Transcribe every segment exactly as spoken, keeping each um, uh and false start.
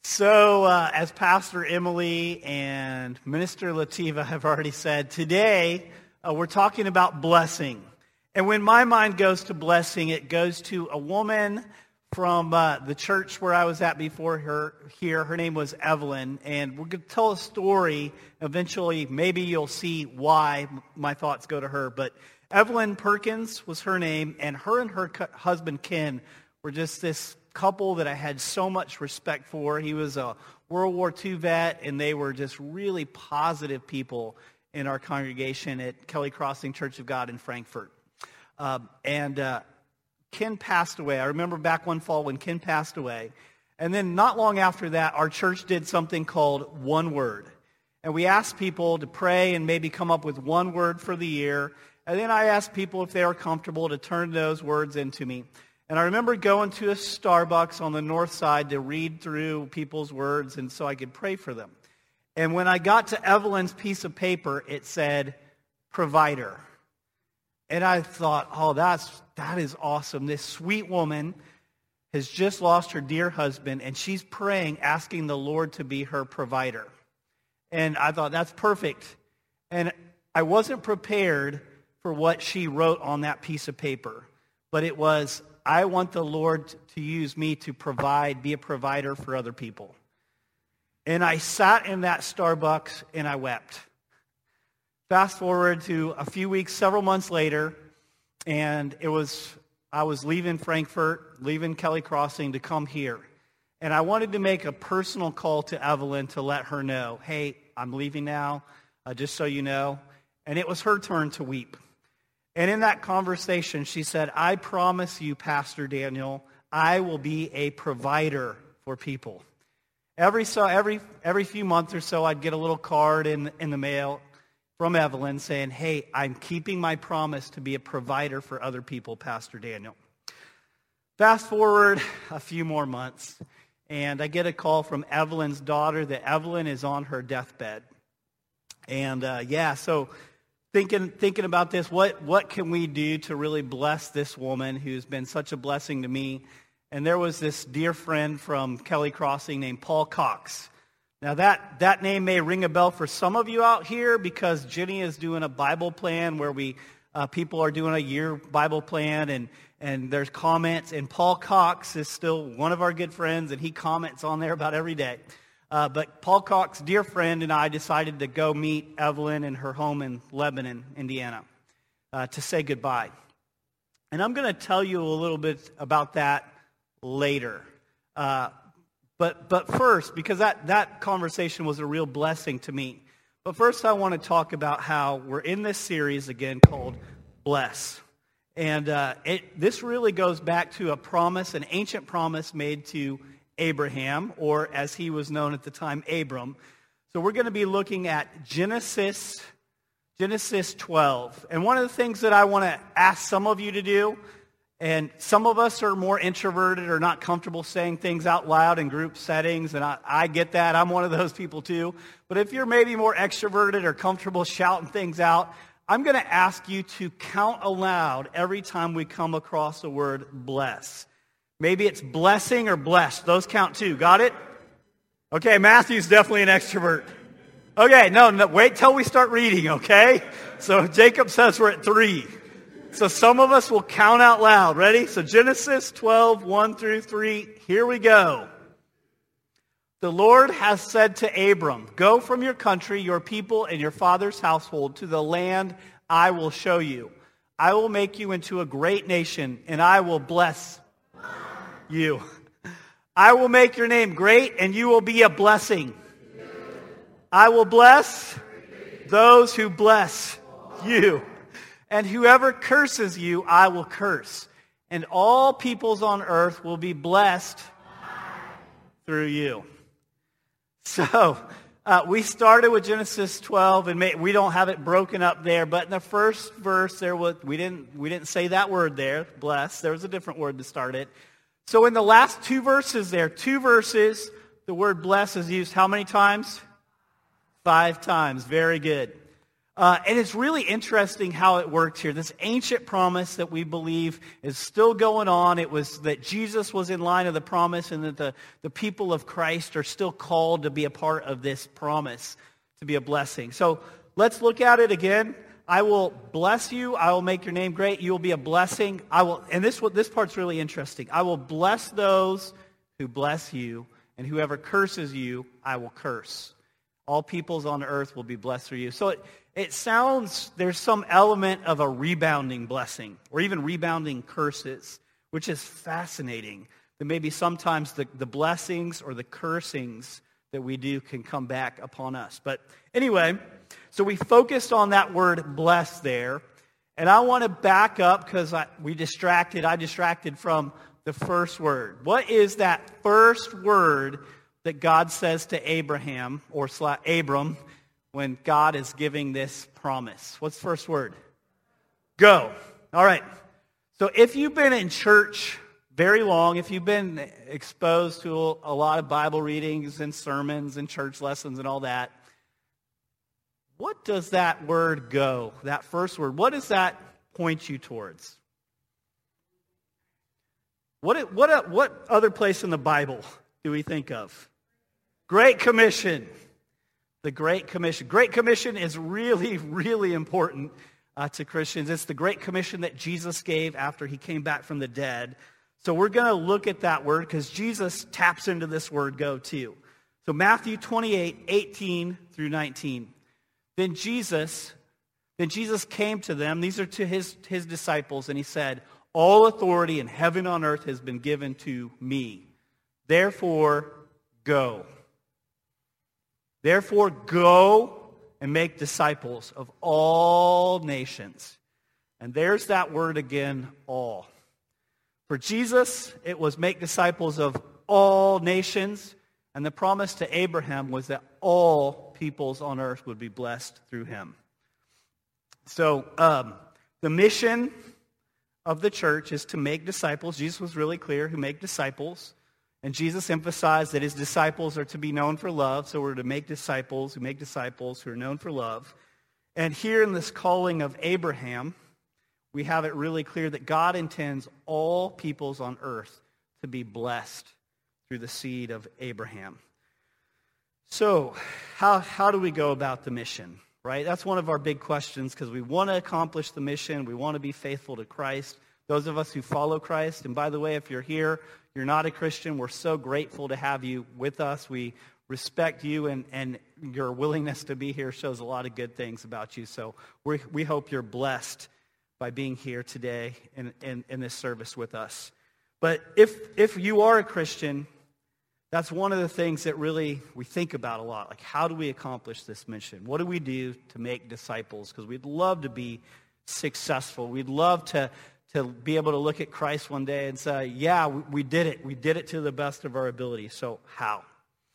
So, uh, as Pastor Emily and Minister Lativa have already said, today uh, we're talking about blessing. And when my mind goes to blessing, it goes to a woman from uh, the church where I was at before her here. Her name was Evelyn, and we're going to tell a story. Eventually, maybe you'll see why my thoughts go to her. But Evelyn Perkins was her name, and her and her husband Ken were just this couple that I had so much respect for. He was a World War Two vet, and they were just really positive people in our congregation at Kelly Crossing Church of God in Frankfurt. Uh, and uh, Ken passed away. I remember back one fall when Ken passed away. And then not long after that, our church did something called One Word. And we asked people to pray and maybe come up with one word for the year. And then I asked people if they were comfortable to turn those words into me. And I remember going to a Starbucks on the north side to read through people's words and so I could pray for them. And when I got to Evelyn's piece of paper, it said, provider. And I thought, oh, that's that is awesome. This sweet woman has just lost her dear husband, and she's praying, asking the Lord to be her provider. And I thought, that's perfect. And I wasn't prepared for what she wrote on that piece of paper. But it was, I want the Lord to use me to provide, be a provider for other people. And I sat in that Starbucks and I wept. Fast forward to a few weeks, several months later, and it was, I was leaving Frankfurt, leaving Kelly Crossing to come here. And I wanted to make a personal call to Evelyn to let her know, hey, I'm leaving now, uh, just so you know. And it was her turn to weep. And in that conversation, she said, I promise you, Pastor Daniel, I will be a provider for people. Every so every every few months or so, I'd get a little card in, in the mail from Evelyn saying, hey, I'm keeping my promise to be a provider for other people, Pastor Daniel. Fast forward a few more months, and I get a call from Evelyn's daughter that Evelyn is on her deathbed. And uh, yeah, so thinking thinking about this, what, what can we do to really bless this woman who's been such a blessing to me? And there was this dear friend from Kelly Crossing named Paul Cox. Now that, that name may ring a bell for some of you out here because Jenny is doing a Bible plan where we uh, people are doing a year Bible plan and, and there's comments. And Paul Cox is still one of our good friends and he comments on there about every day. Uh, but Paul Cox, dear friend, and I decided to go meet Evelyn in her home in Lebanon, Indiana, uh, to say goodbye. And I'm going to tell you a little bit about that later. Uh, but but first, because that, that conversation was a real blessing to me. But first I want to talk about how we're in this series again called Bless. And uh, it, this really goes back to a promise, an ancient promise made to Abraham, or as he was known at the time, Abram. So we're going to be looking at Genesis, Genesis twelve. And one of the things that I want to ask some of you to do, and some of us are more introverted or not comfortable saying things out loud in group settings, and I, I get that. I'm one of those people too. But if you're maybe more extroverted or comfortable shouting things out, I'm going to ask you to count aloud every time we come across the word bless. Maybe it's blessing or blessed. Those count too. Got it? Okay, Matthew's definitely an extrovert. Okay, no, no, wait till we start reading, okay? So Jacob says we're at three. So some of us will count out loud. Ready? So Genesis twelve, one through three. Here we go. The Lord has said to Abram, go from your country, your people, and your father's household to the land I will show you. I will make you into a great nation, and I will bless you. I will make your name great, and you will be a blessing. I will bless those who bless you. And whoever curses you, I will curse. And all peoples on earth will be blessed through you. So, uh, we started with Genesis twelve, and may, we don't have it broken up there. But in the first verse, there was we didn't we didn't say that word there, bless. There was a different word to start it. So in the last two verses there, two verses, the word bless is used how many times? Five times. Very good. Uh, and it's really interesting how it worked here. This ancient promise that we believe is still going on. It was that Jesus was in line of the promise and that the, the people of Christ are still called to be a part of this promise, to be a blessing. So let's look at it again. I will bless you. I will make your name great. You will be a blessing. I will, and this this part's really interesting. I will bless those who bless you, and whoever curses you, I will curse. All peoples on earth will be blessed through you. So it, it sounds, there's some element of a rebounding blessing, or even rebounding curses, which is fascinating. That maybe sometimes the, the blessings or the cursings that we do can come back upon us. But anyway, so we focused on that word bless there. And I want to back up because I, we distracted, I distracted from the first word. What is that first word that God says to Abraham, or Abram, when God is giving this promise? What's the first word? Go. All right. So if you've been in church very long, if you've been exposed to a lot of Bible readings and sermons and church lessons and all that, what does that word go, that first word, what does that point you towards? What, what, what other place in the Bible do we think of? Great Commission. The Great Commission. Great Commission is really, really important uh, to Christians. It's the Great Commission that Jesus gave after he came back from the dead. So we're going to look at that word because Jesus taps into this word go too. So Matthew twenty-eight, eighteen through nineteen. Then Jesus, then Jesus came to them. These are to his, his disciples, and he said, all authority in heaven and on earth has been given to me. Therefore, go. Therefore, go and make disciples of all nations. And there's that word again, all. For Jesus, it was make disciples of all nations. And the promise to Abraham was that all peoples on earth would be blessed through him. So um, the mission of the church is to make disciples. Jesus was really clear, who make disciples. And Jesus emphasized that his disciples are to be known for love. So we're to make disciples who make disciples who are known for love. And here in this calling of Abraham, we have it really clear that God intends all peoples on earth to be blessed through the seed of Abraham. So how, how do we go about the mission, right? That's one of our big questions because we want to accomplish the mission. We want to be faithful to Christ. Those of us who follow Christ, and by the way, if you're here, you're not a Christian, we're so grateful to have you with us. We respect you, and, and your willingness to be here shows a lot of good things about you. So we we hope you're blessed by being here today in, in, in this service with us. But if if you are a Christian, that's one of the things that really we think about a lot. Like, how do we accomplish this mission? What do we do to make disciples? Because we'd love to be successful. We'd love to, to be able to look at Christ one day and say, yeah, we, we did it. We did it to the best of our ability. So how?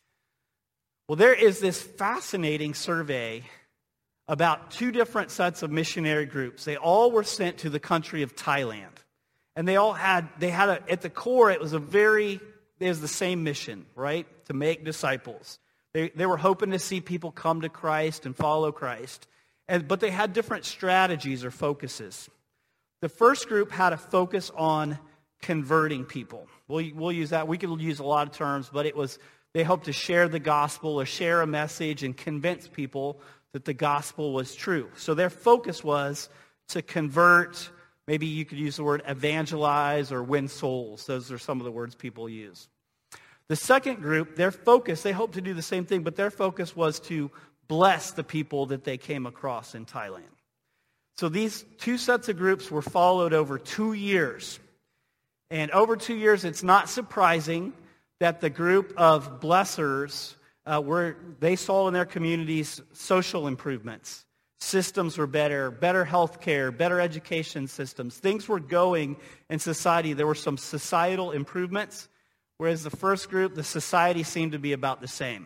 Well, there is this fascinating survey about two different sets of missionary groups. They all were sent to the country of Thailand. And they all had, they had a, at the core, it was a very, it was the same mission, right? To make disciples. They, they were hoping to see people come to Christ and follow Christ. And, but they had different strategies or focuses. The first group had a focus on converting people. We'll, we'll use that. We could use a lot of terms, but it was, they hoped to share the gospel or share a message and convince people that the gospel was true. So their focus was to convert. Maybe you could use the word evangelize or win souls. Those are some of the words people use. The second group, their focus, they hoped to do the same thing, but their focus was to bless the people that they came across in Thailand. So these two sets of groups were followed over two years. And over two years, it's not surprising that the group of blessers, uh, were, they saw in their communities social improvements. Systems were better, better health care, better education systems. Things were going in society. There were some societal improvements, whereas the first group, the society seemed to be about the same.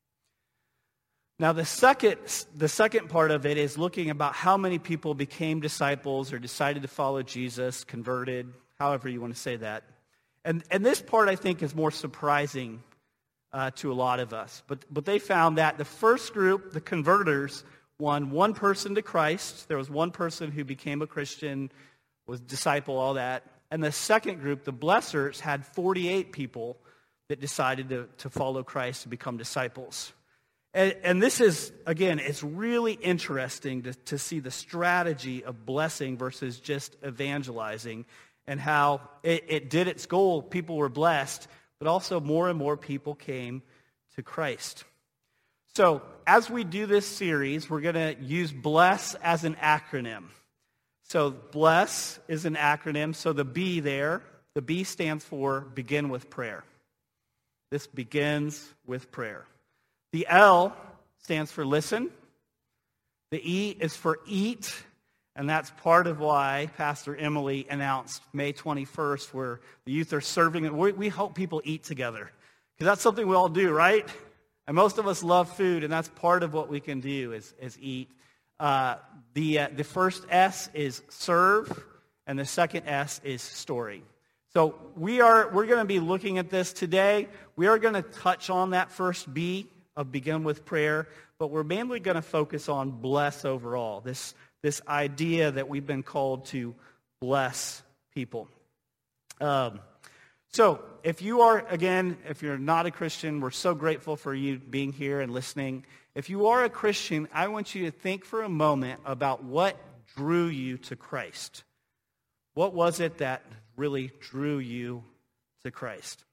Now, the second, the second part of it is looking about how many people became disciples or decided to follow Jesus, converted, however you want to say that. And, and this part, I think, is more surprising uh, to a lot of us. But, but they found that the first group, the converters, won one person to Christ. There was one person who became a Christian, was disciple, all that. And the second group, the blessers, had forty-eight people that decided to, to follow Christ and become disciples. And, and this is, again, it's really interesting to, to see the strategy of blessing versus just evangelizing, and how it, it did its goal. People were blessed, but also more and more people came to Christ. So as we do this series, we're going to use BLESS as an acronym. So BLESS is an acronym. So the B there, the B stands for begin with prayer. This begins with prayer. The L stands for listen. The E is for eat. And that's part of why Pastor Emily announced May twenty-first, where the youth are serving. We, we hope people eat together, because that's something we all do, right? And most of us love food, and that's part of what we can do is, is eat. Uh, the, uh, the first S is serve, and the second S is story. So we are, we're going to be looking at this today. We are going to touch on that first B of begin with prayer, but we're mainly going to focus on bless overall, this, this idea that we've been called to bless people. Um, so if you are, again, if you're not a Christian, we're so grateful for you being here and listening. If you are a Christian, I want you to think for a moment about what drew you to Christ. What was it that really drew you to Christ?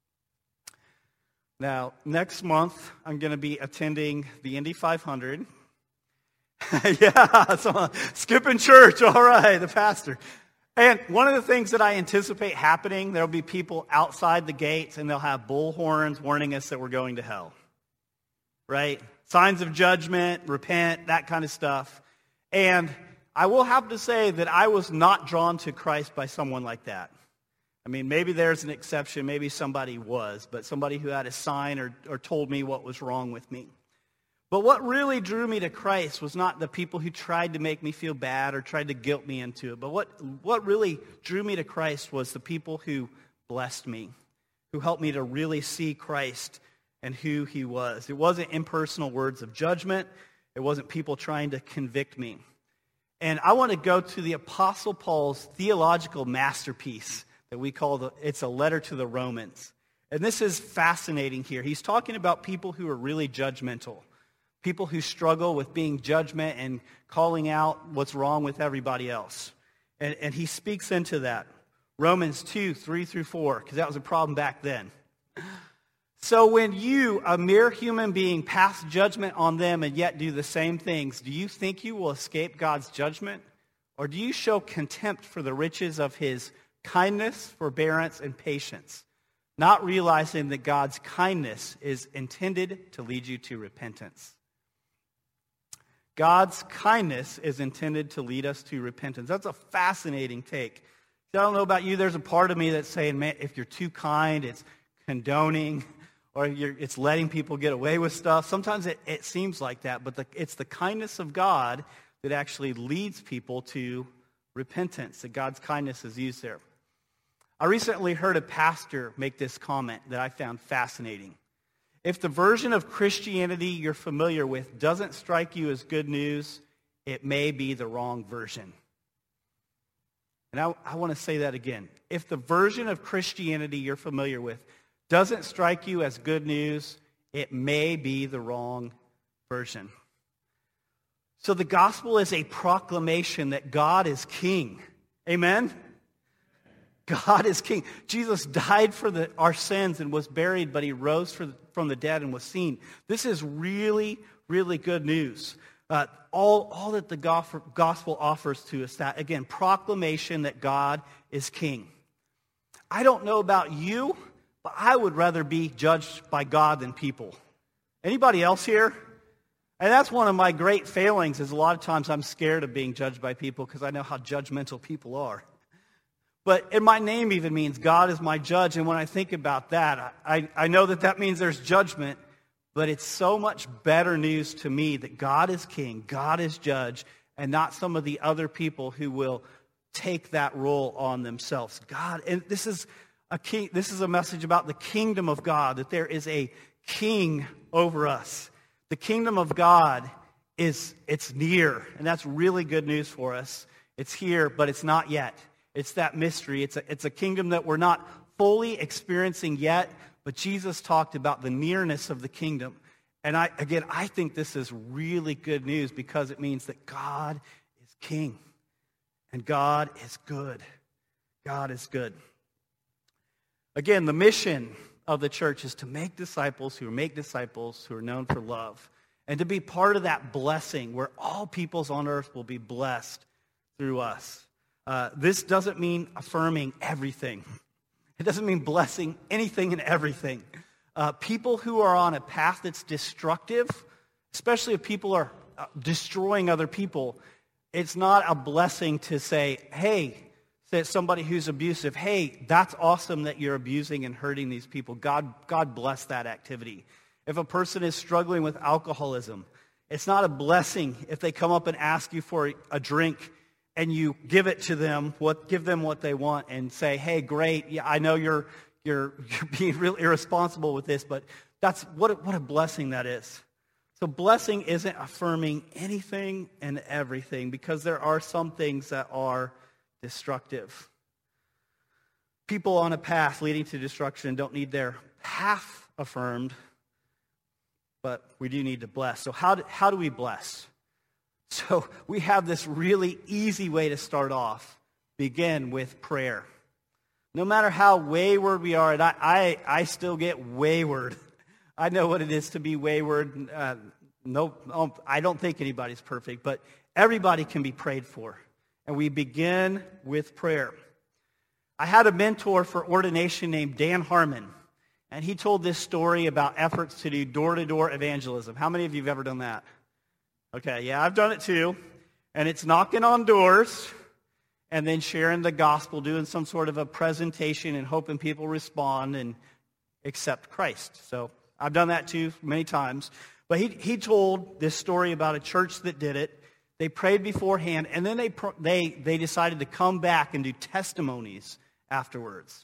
Now, next month, I'm going to be attending the Indy five hundred. yeah, so skipping church, all right, the pastor. And one of the things that I anticipate happening, there'll be people outside the gates, and they'll have bull horns warning us that we're going to hell. Right? Signs of judgment, repent, that kind of stuff. And I will have to say that I was not drawn to Christ by someone like that. I mean, maybe there's an exception. Maybe somebody was, but somebody who had a sign or, or told me what was wrong with me. But what really drew me to Christ was not the people who tried to make me feel bad or tried to guilt me into it. But what, what really drew me to Christ was the people who blessed me, who helped me to really see Christ and who he was. It wasn't impersonal words of judgment. It wasn't people trying to convict me. And I want to go to the Apostle Paul's theological masterpiece that we call, the, it's a letter to the Romans. And this is fascinating here. He's talking about people who are really judgmental, people who struggle with being judgment and calling out what's wrong with everybody else. And, and he speaks into that. Romans two, three through four, because that was a problem back then. So when you, a mere human being, pass judgment on them and yet do the same things, do you think you will escape God's judgment? Or do you show contempt for the riches of his kindness, forbearance, and patience, not realizing that God's kindness is intended to lead you to repentance? God's kindness is intended to lead us to repentance. That's a fascinating take. I don't know about you, there's a part of me that's saying, man, if you're too kind, it's condoning, or you're, it's letting people get away with stuff. Sometimes it, it seems like that, but the, it's the kindness of God that actually leads people to repentance, that God's kindness is used there. I recently heard a pastor make this comment that I found fascinating. If the version of Christianity you're familiar with doesn't strike you as good news, it may be the wrong version. And I, I want to say that again. If the version of Christianity you're familiar with doesn't strike you as good news, it may be the wrong version. So the gospel is a proclamation that God is king. Amen? God is king. Jesus died for the, our sins and was buried, but he rose for the, from the dead and was seen. This is really, really good news. Uh, all, all that the gospel offers to us, that, again, proclamation that God is king. I don't know about you, but I would rather be judged by God than people. Anybody else here? And that's one of my great failings, is a lot of times I'm scared of being judged by people because I know how judgmental people are. But and my name even means God is my judge. And when I think about that, I, I know that that means there's judgment. But it's so much better news to me that God is king, God is judge, and not some of the other people who will take that role on themselves. God, and this is a king, this is a message about the kingdom of God, that there is a king over us. The kingdom of God is it's near, and that's really good news for us. It's here, but it's not yet. It's that mystery. It's a, it's a kingdom that we're not fully experiencing yet, but Jesus talked about the nearness of the kingdom. And I again, I think this is really good news because it means that God is king, and God is good. God is good. Again, the mission of the church is to make disciples who make disciples who are known for love, and to be part of that blessing where all peoples on earth will be blessed through us. Uh, this doesn't mean affirming everything. It doesn't mean blessing anything and everything. Uh, people who are on a path that's destructive, especially if people are uh, destroying other people, it's not a blessing to say, hey, say somebody who's abusive, hey, that's awesome that you're abusing and hurting these people. God, God bless that activity. If a person is struggling with alcoholism, it's not a blessing if they come up and ask you for a drink and you give it to them, what give them what they want, and say, "Hey, great! Yeah, I know you're you're you're being real irresponsible with this, but that's what a, what a blessing that is." So, blessing isn't affirming anything and everything, because there are some things that are destructive. People on a path leading to destruction don't need their path affirmed, but we do need to bless. So, how do, how do we bless? So we have this really easy way to start off. Begin with prayer. No matter how wayward we are, and I, I, I still get wayward. I know what it is to be wayward. Uh, no, I don't think anybody's perfect, but everybody can be prayed for. And we begin with prayer. I had a mentor for ordination named Dan Harmon, and he told this story about efforts to do door-to-door evangelism. How many of you have ever done that? Okay, yeah, I've done it too. And it's knocking on doors and then sharing the gospel, doing some sort of a presentation and hoping people respond and accept Christ. So I've done that too many times. But he, he told this story about a church that did it. They prayed beforehand, and then they, they, they decided to come back and do testimonies afterwards.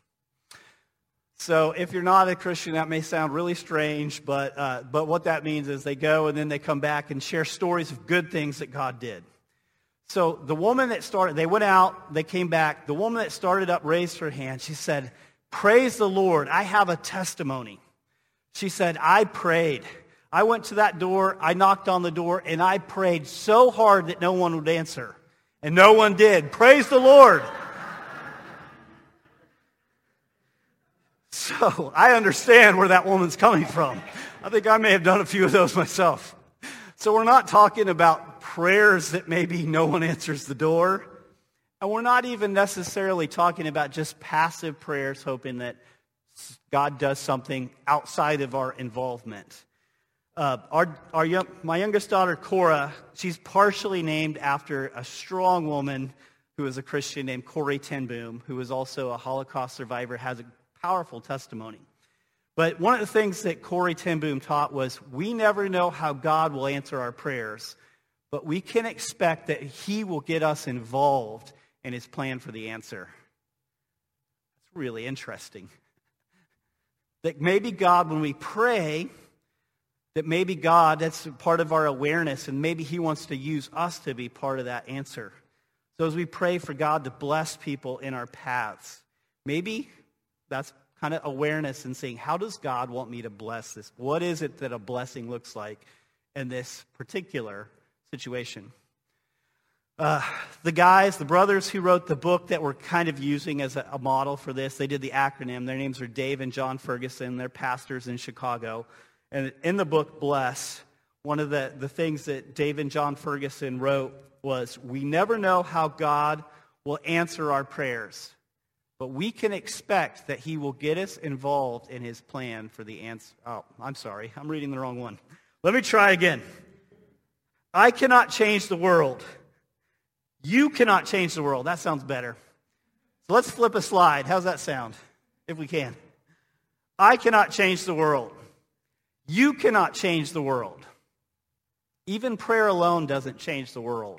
So if you're not a Christian, that may sound really strange, but uh, but what that means is they go and then they come back and share stories of good things that God did. So the woman that started, they went out, they came back. The woman that started up raised her hand. She said, "Praise the Lord, I have a testimony." She said, "I prayed. I went to that door, I knocked on the door, and I prayed so hard that no one would answer. And no one did. Praise the Lord." So I understand where that woman's coming from. I think I may have done a few of those myself. So we're not talking about prayers that maybe no one answers the door. And we're not even necessarily talking about just passive prayers hoping that God does something outside of our involvement. Uh, our, our young, my youngest daughter, Cora, she's partially named after a strong woman who was a Christian named Corrie ten Boom, who was also a Holocaust survivor, has a powerful testimony. But one of the things that Corrie ten Boom taught was we never know how God will answer our prayers, but we can expect that he will get us involved in his plan for the answer. That's really interesting. That maybe God, when we pray, that maybe God, that's part of our awareness, and maybe he wants to use us to be part of that answer. So as we pray for God to bless people in our paths, maybe that's kind of awareness and saying, how does God want me to bless this? What is it that a blessing looks like in this particular situation? Uh, the guys, the brothers who wrote the book that we're kind of using as a, a model for this, they did the acronym. Their names are Dave and John Ferguson. They're pastors in Chicago. And in the book, Bless, one of the, the things that Dave and John Ferguson wrote was, we never know how God will answer our prayers, but we can expect that he will get us involved in his plan for the answer. Oh, I'm sorry. I'm reading the wrong one. Let me try again. I cannot change the world. You cannot change the world. That sounds better. So let's flip a slide. How's that sound? If we can. I cannot change the world. You cannot change the world. Even prayer alone doesn't change the world.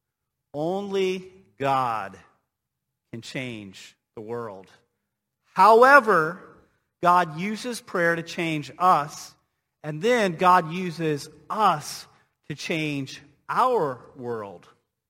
Only God can change the world. However, God uses prayer to change us, and then God uses us to change our world.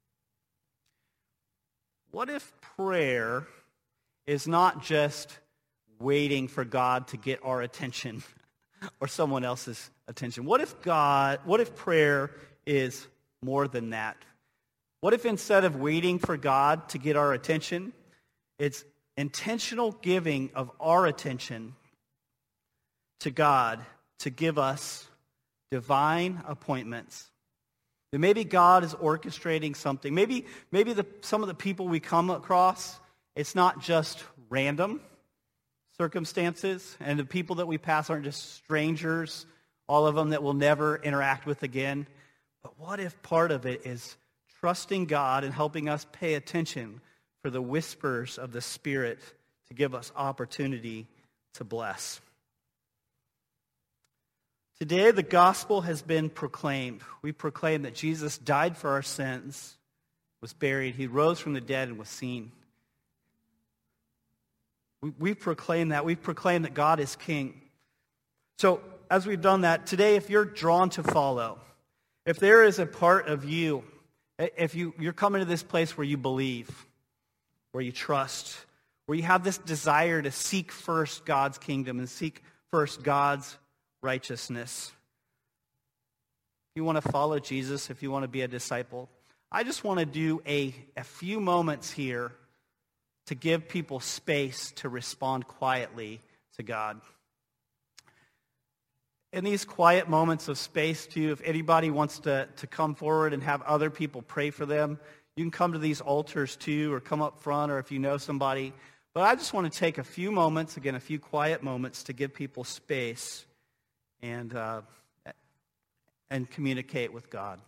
What if prayer is not just waiting for God to get our attention or someone else's attention? What if God, what if prayer is more than that? What if instead of waiting for God to get our attention, it's intentional giving of our attention to God to give us divine appointments? That maybe God is orchestrating something. Maybe, maybe the, some of the people we come across, it's not just random circumstances, and the people that we pass aren't just strangers, all of them that we'll never interact with again. But what if part of it is trusting God and helping us pay attention for the whispers of the Spirit to give us opportunity to bless? Today, the gospel has been proclaimed. We proclaim that Jesus died for our sins, was buried, he rose from the dead, and was seen. We, we proclaim that. We proclaim that God is King. So, as we've done that, today, if you're drawn to follow, if there is a part of you, if you, you're coming to this place where you believe, where you trust, where you have this desire to seek first God's kingdom and seek first God's righteousness. If you want to follow Jesus, if you want to be a disciple, I just want to do a, a few moments here to give people space to respond quietly to God. In these quiet moments of space, too, if anybody wants to, to come forward and have other people pray for them, you can come to these altars, too, or come up front, or if you know somebody. But I just want to take a few moments, again, a few quiet moments to give people space and uh, and communicate with God.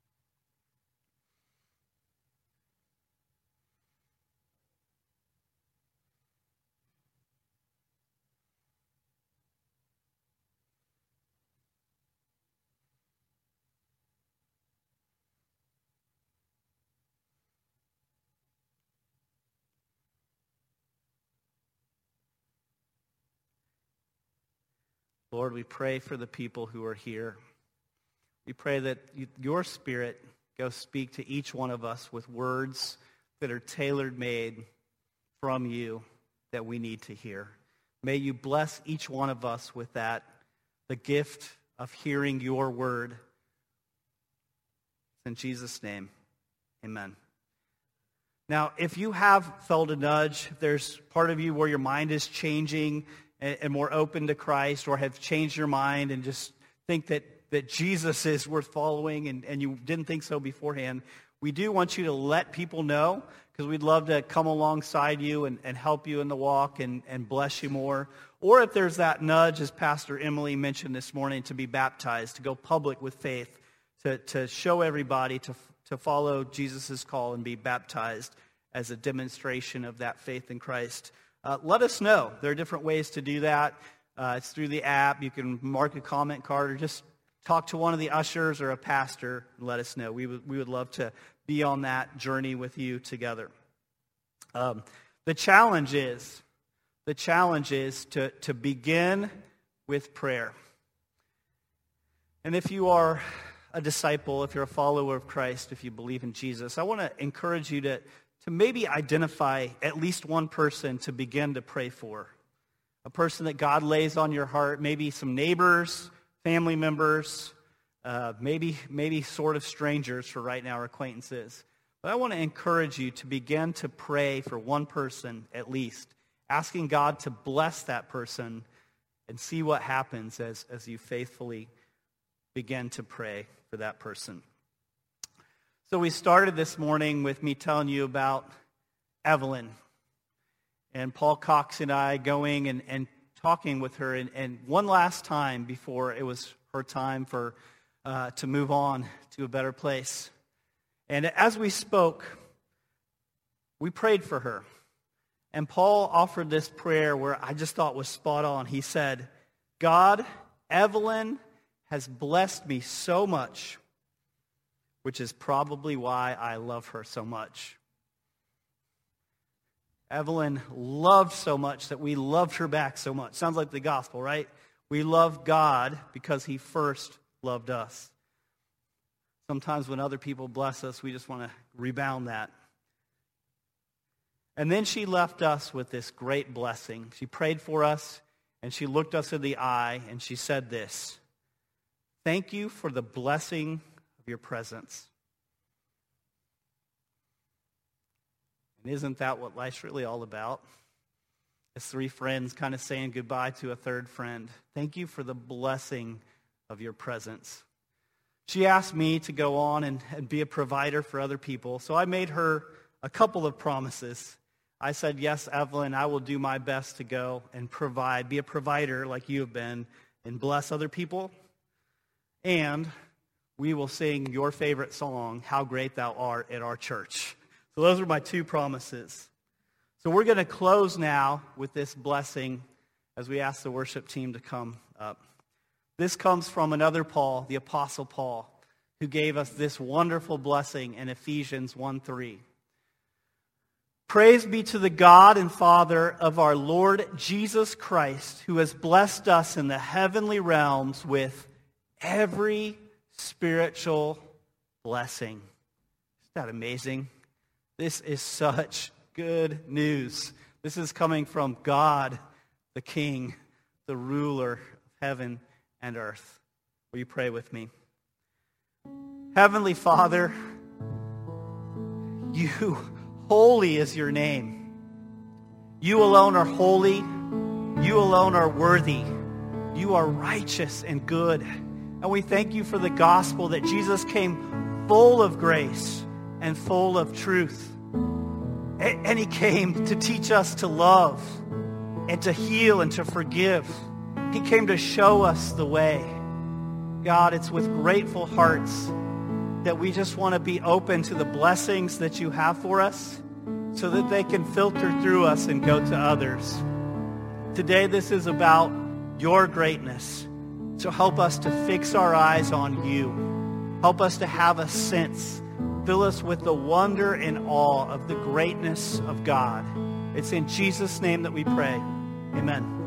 Lord, we pray for the people who are here. We pray that you, your Spirit go speak to each one of us with words that are tailor-made from you that we need to hear. May you bless each one of us with that, the gift of hearing your word. In Jesus' name, amen. Now, if you have felt a nudge, if there's part of you where your mind is changing and more open to Christ, or have changed your mind and just think that, that Jesus is worth following and, and you didn't think so beforehand, we do want you to let people know, because we'd love to come alongside you and, and help you in the walk and, and bless you more. Or if there's that nudge, as Pastor Emily mentioned this morning, to be baptized, to go public with faith, to, to show everybody to, to follow Jesus' call and be baptized as a demonstration of that faith in Christ. Uh, let us know. There are different ways to do that. Uh, it's through the app. You can mark a comment card or just talk to one of the ushers or a pastor and let us know. We would, we would love to be on that journey with you together. Um, the challenge is, the challenge is to, to begin with prayer. And if you are a disciple, if you're a follower of Christ, if you believe in Jesus, I want to encourage you to to maybe identify at least one person to begin to pray for. A person that God lays on your heart, maybe some neighbors, family members, uh, maybe maybe sort of strangers for right now, or acquaintances. But I want to encourage you to begin to pray for one person at least, asking God to bless that person and see what happens as, as you faithfully begin to pray for that person. So we started this morning with me telling you about Evelyn and Paul Cox and I going and, and talking with her, and, and one last time before it was her time for uh, to move on to a better place. And as we spoke, we prayed for her. And Paul offered this prayer where I just thought was spot on. He said, God, Evelyn has blessed me so much, which is probably why I love her so much. Evelyn loved so much that we loved her back so much. Sounds like the gospel, right? We love God because he first loved us. Sometimes when other people bless us, we just want to rebound that. And then she left us with this great blessing. She prayed for us, and she looked us in the eye, and she said this: "Thank you for the blessing of your presence." And isn't that what life's really all about? As three friends kind of saying goodbye to a third friend. Thank you for the blessing of your presence. She asked me to go on and, and be a provider for other people, so I made her a couple of promises. I said, yes, Evelyn, I will do my best to go and provide, be a provider like you have been, and bless other people. And we will sing your favorite song, How Great Thou Art, at our church. So those are my two promises. So we're going to close now with this blessing as we ask the worship team to come up. This comes from another Paul, the Apostle Paul, who gave us this wonderful blessing in Ephesians one three. Praise be to the God and Father of our Lord Jesus Christ, who has blessed us in the heavenly realms with every spiritual blessing. Isn't that amazing? This is such good news. This is coming from God, the King, the ruler of heaven and earth. Will you pray with me? Heavenly Father, you, holy is your name. You alone are holy. You alone are worthy. You are righteous and good. And we thank you for the gospel that Jesus came full of grace and full of truth. And he came to teach us to love and to heal and to forgive. He came to show us the way. God, it's with grateful hearts that we just want to be open to the blessings that you have for us so that they can filter through us and go to others. Today, this is about your greatness. So help us to fix our eyes on you. Help us to have a sense. Fill us with the wonder and awe of the greatness of God. It's in Jesus' name that we pray. Amen.